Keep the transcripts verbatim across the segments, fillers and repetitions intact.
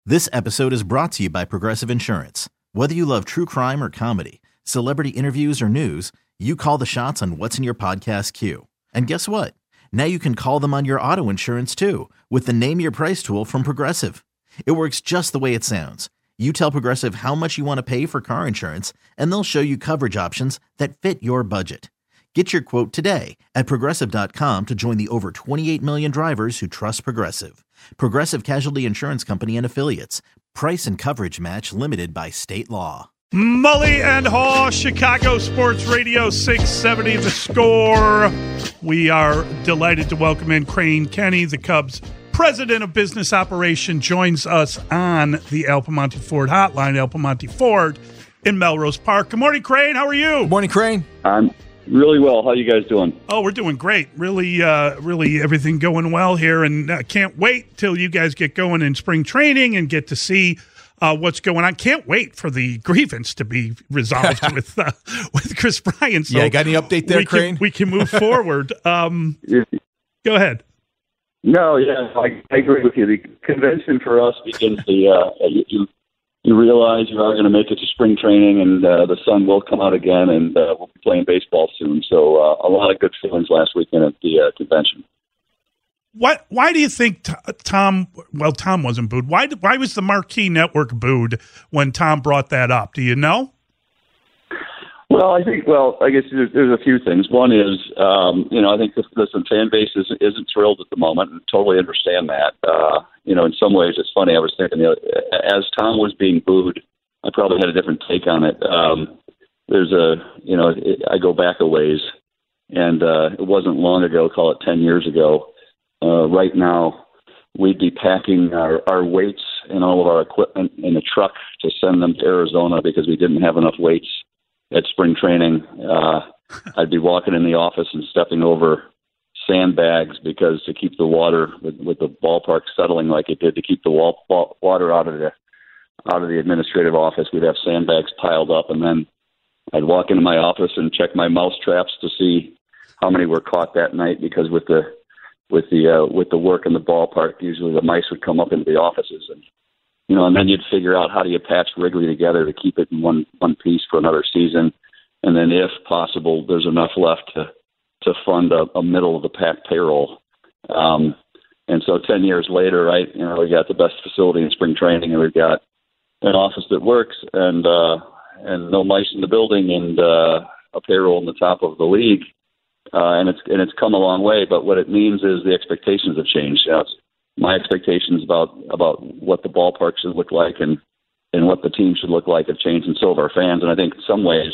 This episode is brought to you by Progressive Insurance. Whether you love true crime or comedy, celebrity interviews or news, you call the shots on what's in your podcast queue. And guess what? Now you can call them on your auto insurance too with the Name Your Price tool from Progressive. It works just the way it sounds. You tell Progressive how much you want to pay for car insurance, and they'll show you coverage options that fit your budget. Get your quote today at Progressive dot com to join the over twenty-eight million drivers who trust Progressive. Progressive Casualty Insurance Company and Affiliates. Price and coverage match limited by state law. Mully and Haw, Chicago Sports Radio six seventy The Score. We are delighted to welcome in Crane Kenney, the Cubs president of business operation, joins us on the Al Piemonte Ford hotline, Al Piemonte Ford in Melrose Park. Good morning, Crane. How are you? Good morning, Crane. I'm really well. How are you guys doing? Oh, we're doing great. Really, uh, really everything going well here, and uh, can't wait till you guys get going in spring training and get to see uh, what's going on. Can't wait for the grievance to be resolved with uh, with Chris Bryant. So yeah, got any update there, we Crane? Can, we can move forward. Um, go ahead. No, yeah, I, I agree with you. The convention for us begins the uh, you, you realize you are going to make it to spring training, and uh, the sun will come out again, and uh, we'll be playing baseball soon. So uh, a lot of good feelings last weekend at the uh, convention. What? Why do you think t- Tom? Well, Tom wasn't booed. Why? Why was the Marquee Network booed when Tom brought that up? Do you know? Well, I think. Well, I guess there's, there's a few things. One is, um, you know, I think the, the fan base is, isn't thrilled at the moment, and totally understand that. Uh, you know, in some ways, it's funny. I was thinking, you know, as Tom was being booed, I probably had a different take on it. Um, there's a, you know, it, I go back a ways, and uh, it wasn't long ago. Call it ten years ago. Uh, right now, we'd be packing our, our weights and all of our equipment in a truck to send them to Arizona because we didn't have enough weights at spring training. Uh, I'd be walking in the office and stepping over sandbags because to keep the water with, with the ballpark settling like it did, to keep the wall, wall, water out of the out of the administrative office, we'd have sandbags piled up, and then I'd walk into my office and check my mouse traps to see how many were caught that night, because with the with the uh, with the work in the ballpark, usually the mice would come up into the offices, and you know, and then you'd figure out how do you patch Wrigley together to keep it in one one piece for another season, and then if possible, there's enough left to to fund a, a middle of the pack payroll. Um, and so, ten years later, right, you know, we got the best facility in spring training, and we've got an office that works, and uh, and no mice in the building, and uh, a payroll in the top of the league, uh, and it's and it's come a long way. But what it means is the expectations have changed. You know, it's, my expectations about, about what the ballpark should look like and, and what the team should look like have changed, and so have our fans. And I think in some ways,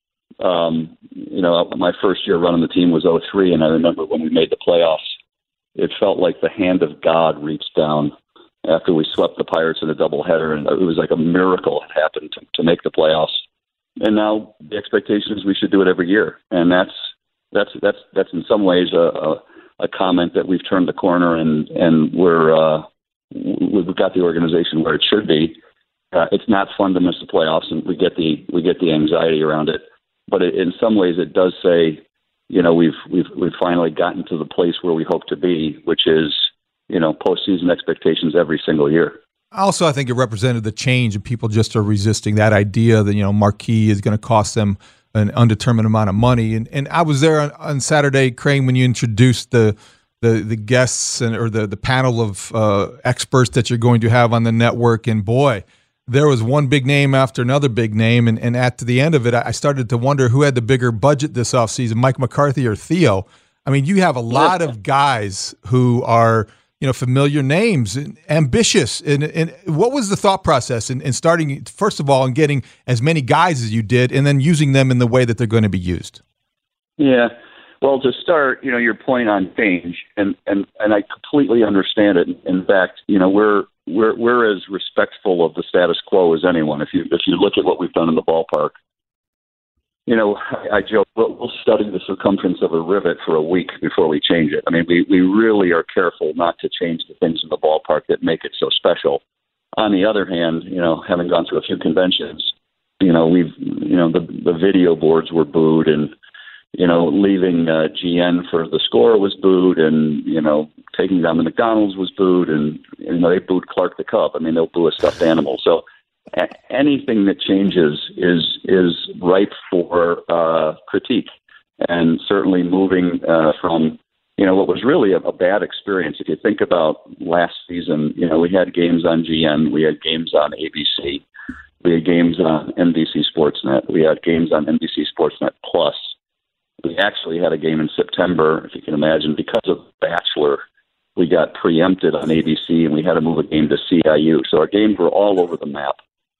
um, you know, my first year running the team was oh three, and I remember when we made the playoffs, it felt like the hand of God reached down after we swept the Pirates in a doubleheader, and it was like a miracle had happened to, to make the playoffs. And now the expectation is we should do it every year, and that's that's that's that's in some ways a, a a comment that we've turned the corner, and, and we're, uh, we've got the organization where it should be. Uh, it's not fun to miss the playoffs, and we get the, we get the anxiety around it, but it, in some ways it does say, you know, we've, we've, we've finally gotten to the place where we hope to be, which is, you know, postseason expectations every single year. Also, I think it represented the change, and people just are resisting that idea that, you know, Marquee is going to cost them an undetermined amount of money. And and I was there on, on Saturday, Crane, when you introduced the the the guests and or the, the panel of uh, experts that you're going to have on the network. And boy, there was one big name after another big name. And, and at the end of it, I started to wonder who had the bigger budget this offseason, Mike McCarthy or Theo. I mean, you have a lot of guys who are, you know, familiar names and ambitious. And, and what was the thought process in, in starting, first of all, and getting as many guys as you did, and then using them in the way that they're going to be used? Yeah. Well, to start, you know, your point on change, and, and, and I completely understand it. In fact, you know, we're we're we're as respectful of the status quo as anyone. If you if you look at what we've done in the ballpark, you know, I, I joke, we'll, we'll study the circumference of a rivet for a week before we change it. I mean, we, we really are careful not to change the things in the ballpark that make it so special. On the other hand, you know, having gone through a few conventions, you know, we've, you know, the, the video boards were booed, and, you know, leaving uh, G N for the Score was booed, and, you know, taking down the McDonald's was booed, and you know they booed Clark the Cub. I mean, they'll boo a stuffed animal. So a- anything that changes is is ripe for uh, critique, and certainly moving uh, from you know what was really a, a bad experience. If you think about last season, you know we had games on G N, we had games on A B C, we had games on N B C Sportsnet, we had games on N B C Sportsnet Plus. We actually had a game in September, if you can imagine, because of Bachelor. We got preempted on A B C, and we had to move a game to C I U. So our games were all over the map.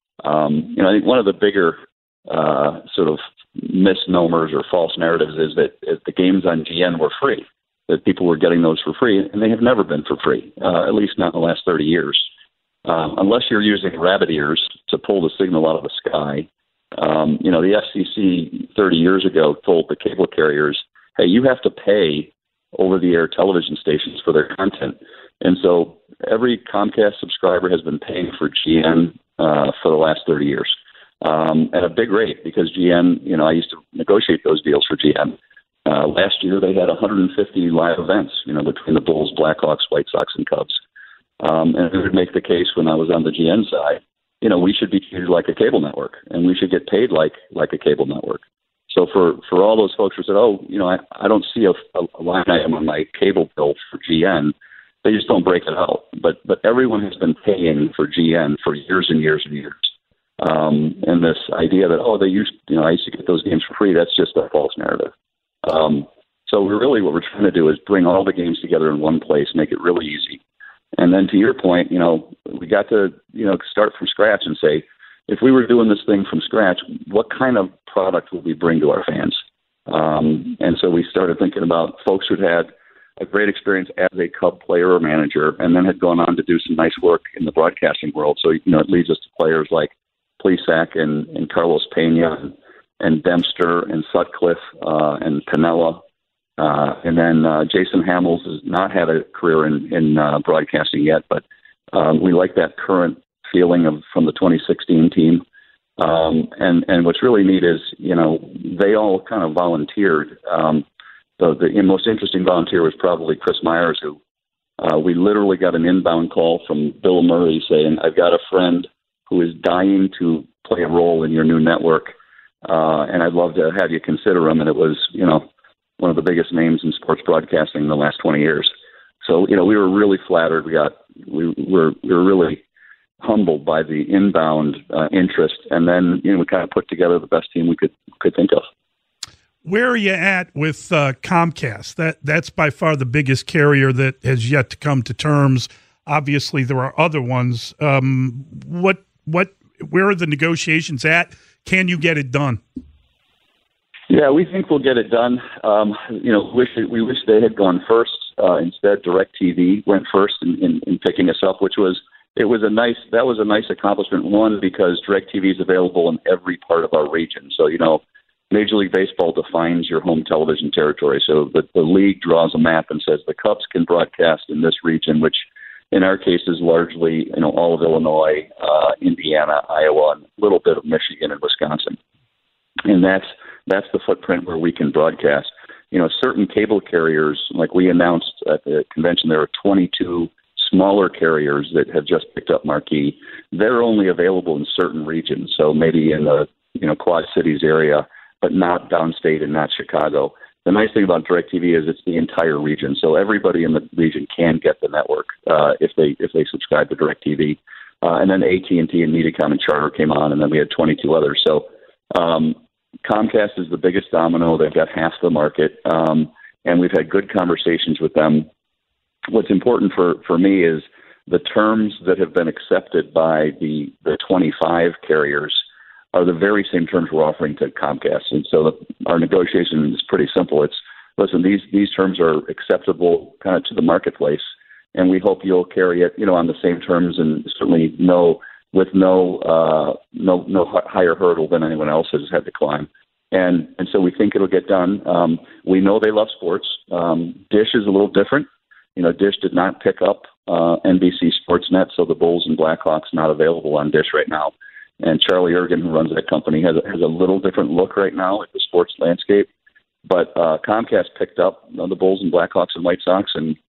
Um, you know, I think one of the bigger uh, sort of misnomers or false narratives is that is the games on G N were free, that people were getting those for free, and they have never been for free, uh, at least not in the last thirty years. Um, unless you're using rabbit ears to pull the signal out of the sky. Um, you know, the F C C thirty years ago told the cable carriers, hey, you have to pay over-the-air television stations for their content. And so every Comcast subscriber has been paying for G N uh, for the last thirty years um, at a big rate because G N, you know, I used to negotiate those deals for G N. Uh, last year they had one hundred fifty live events, you know, between the Bulls, Blackhawks, White Sox, and Cubs. Um, and it would make the case when I was on the G N side, you know, we should be treated like a cable network, and we should get paid like like a cable network. So for, for all those folks who said, oh, you know, I, I don't see a, a line item on my cable bill for G N, they just don't break it out. But but everyone has been paying for G N for years and years and years. Um, and this idea that, oh, they used, you know, I used to get those games for free, that's just a false narrative. Um, so we're really what we're trying to do is bring all the games together in one place, make it really easy. And then to your point, you know, we got to, you know, start from scratch and say, if we were doing this thing from scratch, what kind of product would we bring to our fans? Um, and so we started thinking about folks who'd had a great experience as a Cub player or manager and then had gone on to do some nice work in the broadcasting world. So, you know, it leads us to players like Plesac and, and Carlos Pena and, and Dempster and Sutcliffe uh, and Piniella. Uh, and then uh, Jason Hamels has not had a career in, in uh, broadcasting yet, but um, we like that current feeling of from the twenty sixteen team. Um, and, and what's really neat is, you know, they all kind of volunteered. Um, the, the most interesting volunteer was probably Chris Myers, who uh, we literally got an inbound call from Bill Murray saying, I've got a friend who is dying to play a role in your new network, uh, and I'd love to have you consider him. And it was, you know, one of the biggest names in sports broadcasting in the last twenty years. So, you know, we were really flattered. We got, we were, we were really humbled by the inbound uh, interest. And then, you know, we kind of put together the best team we could, could think of. Where are you at with uh, Comcast? That that's by far the biggest carrier that has yet to come to terms. Obviously, there are other ones. Um, what, what, where are the negotiations at? Can you get it done? Yeah, we think we'll get it done. Um, you know, wish it, we wish they had gone first. Uh, instead, DirecTV went first in, in, in picking us up, which was it was a nice that was a nice accomplishment. One, because DirecTV is available in every part of our region. So you know, Major League Baseball defines your home television territory. So the, the league draws a map and says the Cubs can broadcast in this region, which in our case is largely you know all of Illinois, uh, Indiana, Iowa, and a little bit of Michigan and Wisconsin, and that's. That's the footprint where we can broadcast. You know, certain cable carriers, like we announced at the convention, there are twenty-two smaller carriers that have just picked up Marquee. They're only available in certain regions, so maybe in the you know Quad Cities area, but not downstate and not Chicago. The nice thing about DirecTV is it's the entire region, so everybody in the region can get the network uh, if they if they subscribe to DirecTV. Uh, and then A T and T and Mediacom and Charter came on, and then we had twenty-two others. So. Um, Comcast is the biggest domino. They've got half the market, um, and we've had good conversations with them. What's important for, for me is the terms that have been accepted by the, the twenty-five carriers are the very same terms we're offering to Comcast. And so the, our negotiation is pretty simple. It's, listen, these, these terms are acceptable kind of to the marketplace, and we hope you'll carry it, you know, on the same terms and certainly no with no uh, no no higher hurdle than anyone else has had to climb. And and so we think it'll get done. Um, we know they love sports. Um, Dish is a little different. You know, Dish did not pick up uh, N B C Sportsnet, so the Bulls and Blackhawks not available on Dish right now. And Charlie Ergen, who runs that company, has a, has a little different look right now at the sports landscape. But uh, Comcast picked up you know, the Bulls and Blackhawks and White Sox, and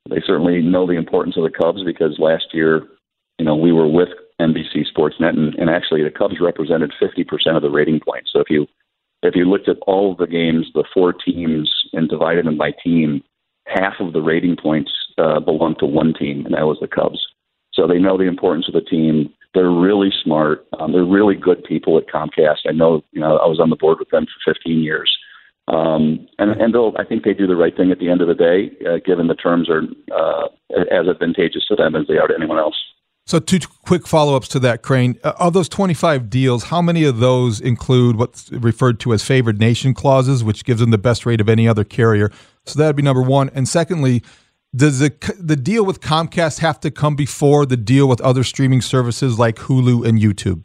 They certainly know the importance of the Cubs because last year, you know, we were with N B C Sportsnet, and, and actually the Cubs represented fifty percent of the rating points. So if you if you looked at all of the games, the four teams, and divided them by team, half of the rating points uh, belonged to one team, and that was the Cubs. So they know the importance of the team. They're really smart. Um, they're really good people at Comcast. I know, you know, I was on the board with them for fifteen years. Um, and and they'll, I think they do the right thing at the end of the day, uh, given the terms are uh, as advantageous to them as they are to anyone else. So two quick follow-ups to that, Crane. Uh, of those twenty-five deals, how many of those include what's referred to as favored nation clauses, which gives them the best rate of any other carrier? So that would be number one. And secondly, does the the deal with Comcast have to come before the deal with other streaming services like Hulu and YouTube?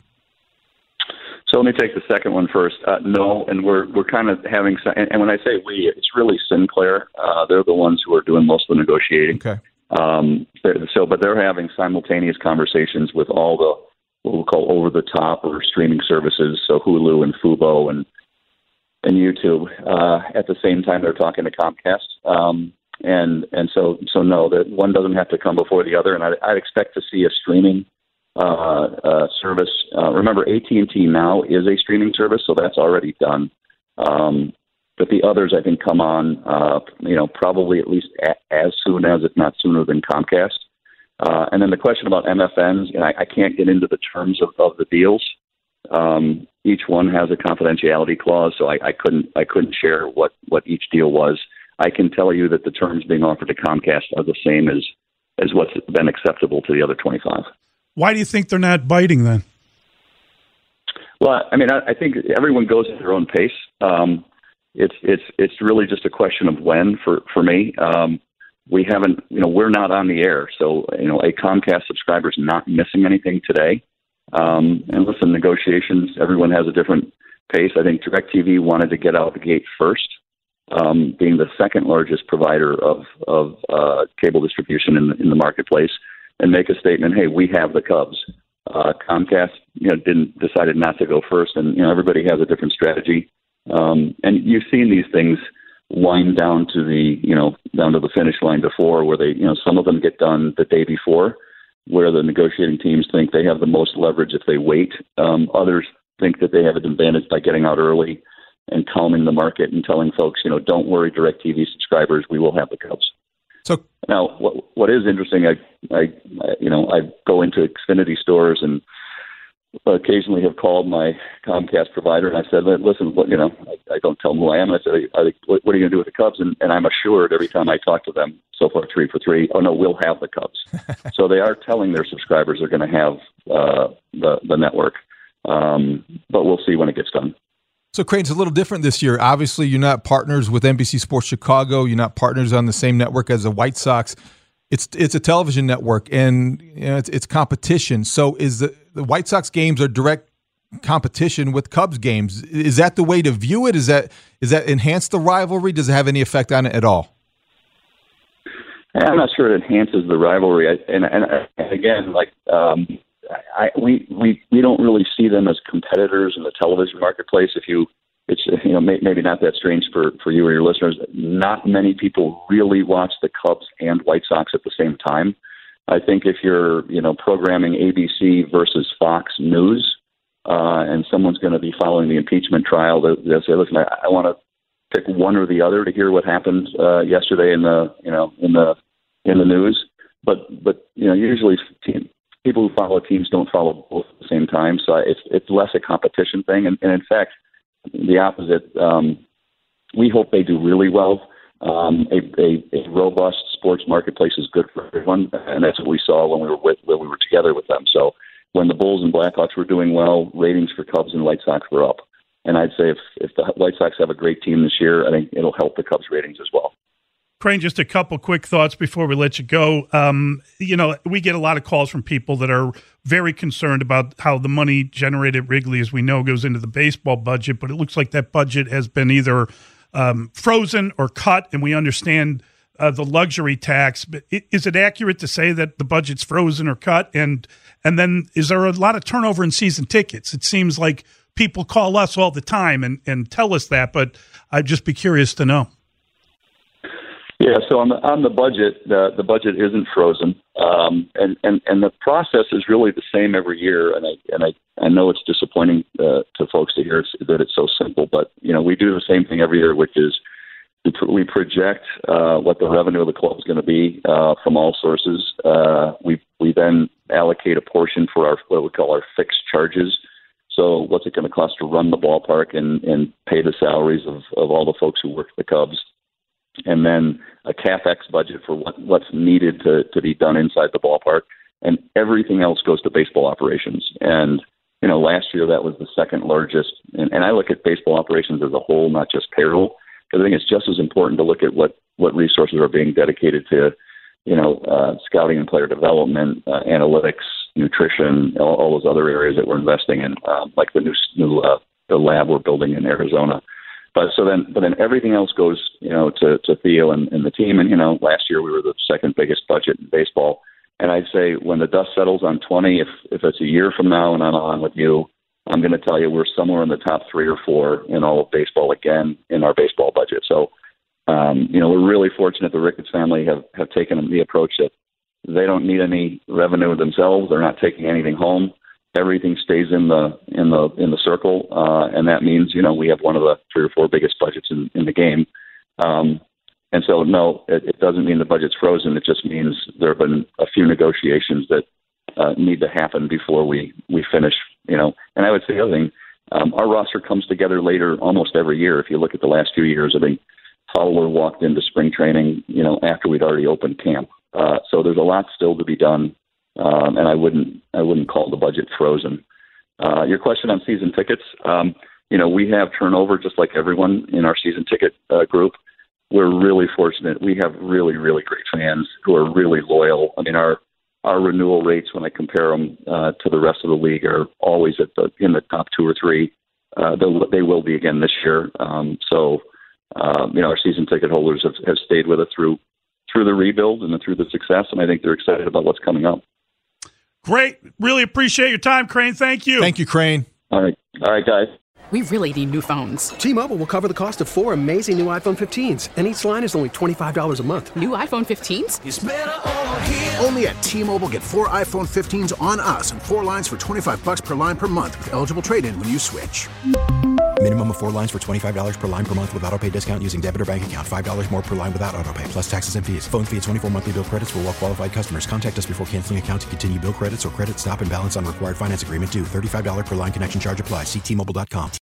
So let me take the second one first. Uh, no, and we're we're kind of having, and, and when I say we, it's really Sinclair. Uh, they're the ones who are doing most of the negotiating. Okay. Um, so, but they're having simultaneous conversations with all the what we'll call over-the-top or streaming services, so Hulu and Fubo and and YouTube. Uh, at the same time, they're talking to Comcast, um, and and so so no, that one doesn't have to come before the other. And I'd, I'd expect to see a streaming uh, uh, service. Uh, remember, A T and T now is a streaming service, so that's already done. Um, But the others, I think, come on, uh, you know, probably at least a- as soon as, if not sooner than Comcast. Uh, and then the question about M F Ns, and I, I can't get into the terms of, of the deals. Um, each one has a confidentiality clause, so I, I couldn't I couldn't share what, what each deal was. I can tell you that the terms being offered to Comcast are the same as, as what's been acceptable to the other twenty-five. Why do you think they're not biting then? Well, I mean, I, I think everyone goes at their own pace. Um, It's it's it's really just a question of when for for me. Um, we haven't, you know, we're not on the air, so you know, a Comcast subscriber is not missing anything today. Um, and listen, negotiations, everyone has a different pace. I think DirecTV wanted to get out the gate first, um, being the second largest provider of of uh, cable distribution in the, in the marketplace, and make a statement. Hey, we have the Cubs. Uh, Comcast, you know, didn't decided not to go first, and you know, everybody has a different strategy. Um, and you've seen these things wind down to the, you know, down to the finish line before, where they, you know, some of them get done the day before, where the negotiating teams think they have the most leverage if they wait. Um, others think that they have an advantage by getting out early and calming the market and telling folks, you know, don't worry, DirecTV subscribers, we will have the Cubs. So now, what what is interesting, I, I, I you know, I go into Xfinity stores and occasionally have called my Comcast provider, and I said, listen, you know, I, I don't tell them who I am. I said, are they, what are you going to do with the Cubs? And, and I'm assured every time I talk to them, so far three for three, oh, no, we'll have the Cubs. So they are telling their subscribers they're going to have uh, the, the network, um, but we'll see when it gets done. So Crane's a little different this year. Obviously, you're not partners with N B C Sports Chicago. You're not partners on the same network as the White Sox. It's it's a television network, and you know, it's, it's competition. So is the, the White Sox games are direct competition with Cubs games. Is that the way to view it? Is that is that enhance the rivalry? Does it have any effect on it at all? I'm not sure it enhances the rivalry. I, and, and, and again, like um, I, we we we don't really see them as competitors in the television marketplace. If you It's, you know, may, maybe not that strange for, for you or your listeners. Not many people really watch the Cubs and White Sox at the same time. I think if you're, you know, programming A B C versus Fox News, uh, and someone's going to be following the impeachment trial, they'll, they'll say, listen, I, I want to pick one or the other to hear what happened uh, yesterday in the, you know, in the in the news. But, but you know, usually team, people who follow teams don't follow both at the same time. So it's it's less a competition thing. And, and in fact, the opposite. Um, we hope they do really well. Um, a, a, a robust sports marketplace is good for everyone, and that's what we saw when we were with when we were together with them. So when the Bulls and Blackhawks were doing well, ratings for Cubs and White Sox were up. And I'd say if, if the White Sox have a great team this year, I think it'll help the Cubs ratings as well. Crane, just a couple quick thoughts before we let you go. Um, you know, we get a lot of calls from people that are very concerned about how the money generated at Wrigley, as we know, goes into the baseball budget, but it looks like that budget has been either um, frozen or cut, and we understand uh, the luxury tax. But is it accurate to say that the budget's frozen or cut? And and then is there a lot of turnover in season tickets? It seems like people call us all the time and, and tell us that, but I'd just be curious to know. Yeah, so on the on the budget, the the budget isn't frozen, um, and and and the process is really the same every year. And I and I, I know it's disappointing uh, to folks to hear it's, that it's so simple, but you know we do the same thing every year, which is we, pro- we project uh, what the revenue of the club is going to be uh, from all sources. Uh, we we then allocate a portion for our what we call our fixed charges. So what's it going to cost to run the ballpark and and pay the salaries of of all the folks who work at the Cubs. And then a CapEx budget for what, what's needed to, to be done inside the ballpark, and everything else goes to baseball operations. And, you know, last year that was the second largest, and, and I look at baseball operations as a whole, not just payroll, because I think it's just as important to look at what, what resources are being dedicated to, you know, uh, scouting and player development, uh, analytics, nutrition, all, all those other areas that we're investing in, um, like the new, new uh, the lab we're building in Arizona. But so then, but then everything else goes, you know, to, to Theo and, and the team. And, you know, last year we were the second biggest budget in baseball. And I'd say when the dust settles on twenty, if, if it's a year from now and I'm on with you, I'm going to tell you we're somewhere in the top three or four in all of baseball again in our baseball budget. So, um, you know, we're really fortunate the Ricketts family have, have taken the approach that they don't need any revenue themselves. They're not taking anything home. Everything stays in the in the in the circle, uh, and that means you know we have one of the three or four biggest budgets in, in the game. Um, and so, no, it, it doesn't mean the budget's frozen. It just means there have been a few negotiations that uh, need to happen before we, we finish. You know, and I would say the other thing, um, our roster comes together later almost every year. If you look at the last few years, I think Fowler walked into spring training, you know, after we'd already opened camp. Uh, so there's a lot still to be done. Um, and I wouldn't, I wouldn't call the budget frozen. Uh, your question on season tickets, um, you know, we have turnover just like everyone in our season ticket uh, group. We're really fortunate. We have really, really great fans who are really loyal. I mean, our our renewal rates, when I compare them uh, to the rest of the league, are always at the in the top two or three. Uh, they will be again this year. Um, so, um, you know, our season ticket holders have, have stayed with us through through the rebuild and through the success, and I think they're excited about what's coming up. Great. Really appreciate your time, Crane. Thank you. Thank you, Crane. All right. All right, guys. We really need new phones. T-Mobile will cover the cost of four amazing new iPhone fifteens, and each line is only twenty-five dollars a month. New iPhone fifteens? It's better over here. Only at T-Mobile, get four iPhone fifteens on us and four lines for twenty-five dollars per line per month with eligible trade-in when you switch. Minimum of four lines for twenty-five dollars per line per month with autopay discount using debit or bank account. five dollars more per line without autopay, plus taxes and fees. Phone fee at twenty-four monthly bill credits for well-qualified customers. Contact us before canceling account to continue bill credits or credit stop and balance on required finance agreement due. thirty-five dollars per line connection charge applies. See T Mobile dot com.